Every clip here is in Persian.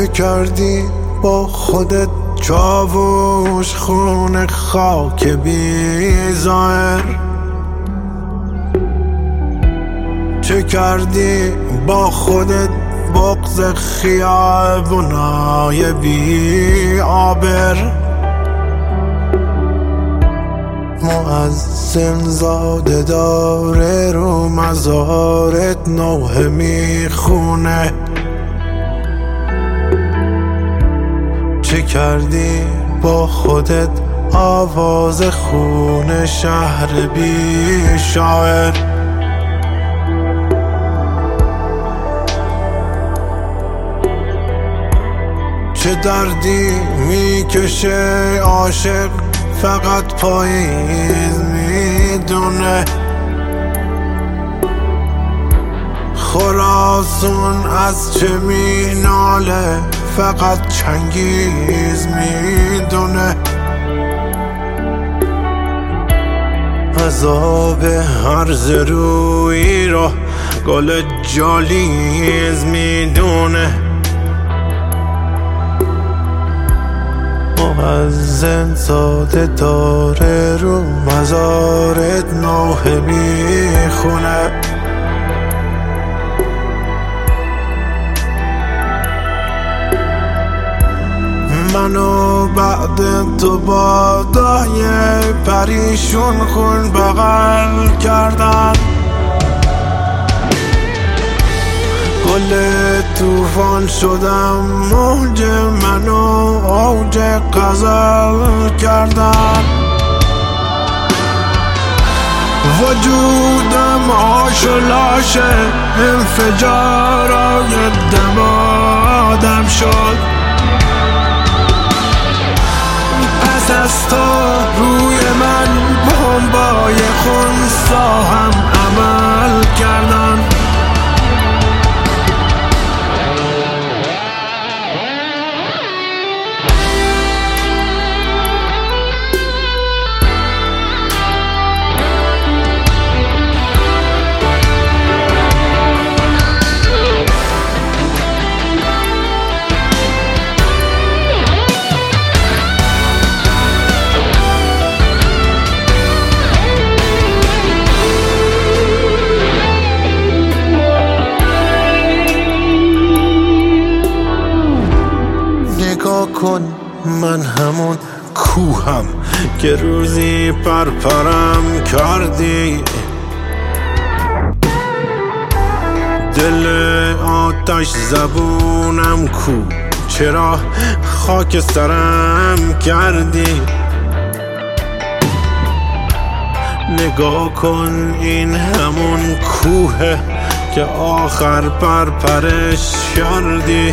چه کردی با خودت چاووش خون خاک بی ظاهر؟ چه کردی با خودت بغض خیابونای بی آبر؟ مؤذن زاده داره رو مزارت نوحه میخونه. چه کردی با خودت آواز خون شهر بی شاعر؟ چه دردی میکشه عاشق فقط پاییز میدونه؟ خراسان از چه میناله فقط چنگیز میدونه؟ عذاب هرز روی را گل جالیز میدونه. مؤذن ساده داره رو مزارت نوحه میخونه. منو بعد تو با دایه پریشون خون بغل کردن. گل توفان شدم موج منو اوج غزل کردن. وجودم آش و لاشه انفجارای دمادم شد. پس از تو روی من بمبای خونسا هم عمل کردن. کن من همون کوهم که روزی پرپرم کردی. دل آتش زبونم کو چرا خاک سرم کردی؟ نگاه کن این همون کوه که آخر پرپرش کردی.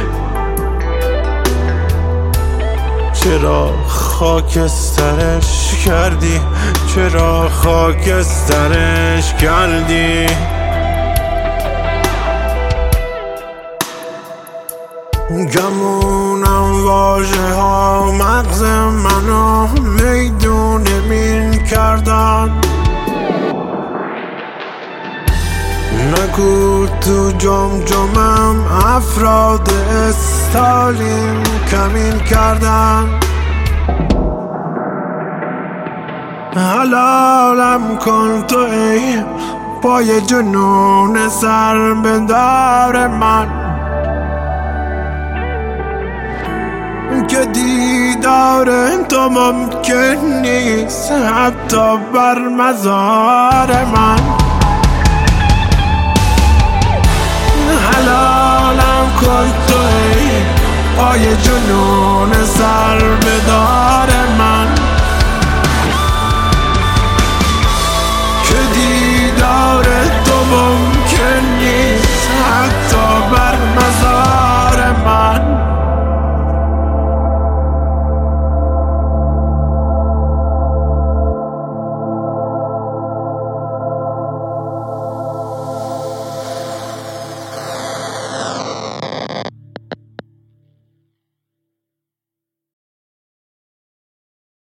چرا خاکسترش کردی؟ چرا خاکسترش کردی؟ گمونم واژه ها مغز منو میدون مین کردن. نگو تو جمجمم افراد استالین کمین کردن. حلالم کن تو ای پای جنون سر بدار من که دیدار تو ممکن نیست حتی بر مزار من. حلالم کن تو ای پای جنون